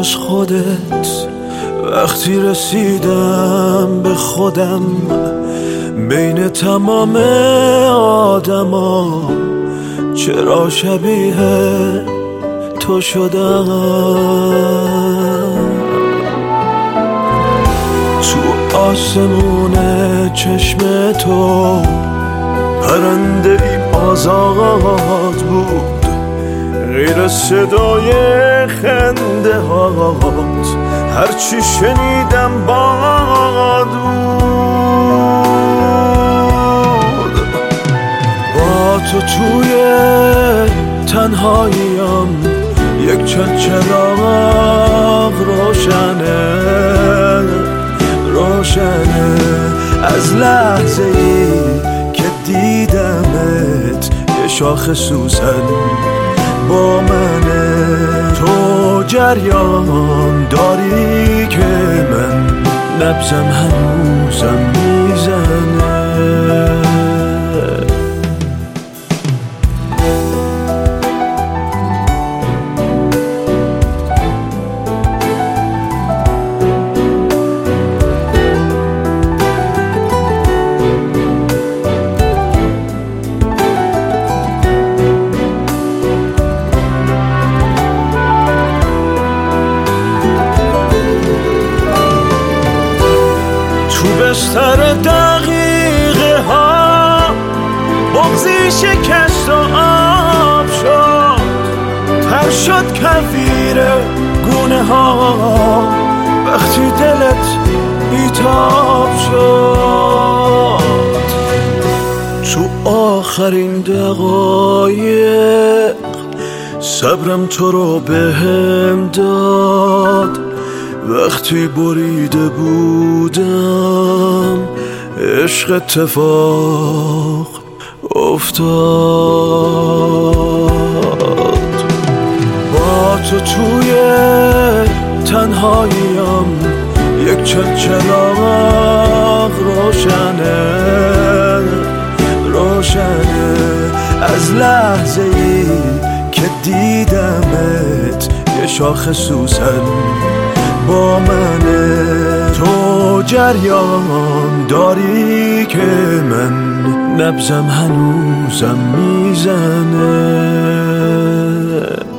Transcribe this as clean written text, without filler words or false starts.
جز خودت. وقتی رسیدم به خودم بین تمام آدما، چرا شبیه تو شدم؟ تو آسمون چشم تو پرنده ای آزاد بود، غیر صدای خنده هات هرچی شنیدم باد بود. با تو توی تنهاییم یک چراغ روشنه از لحظه ای که دیدمت. یه شاخ سوسن با منه، تو جریان داری که من نبضم هنوزم میزنه. بستر دقیقه ها بغضی شکست و آب شد، تر شد کفیر گونه ها وقتی دلت بیتاب شد. تو آخرین دقایق صبرم تو رو بهم داد، وقتی بریده بودم عشق اتفاق افتاد. با تو توی تنهاییم یک چراغ روشنه از لحظه ای که دیدمت. یه شاخ سوسن با منه، تو جریان داری که من نبضم هنوزم میزنه.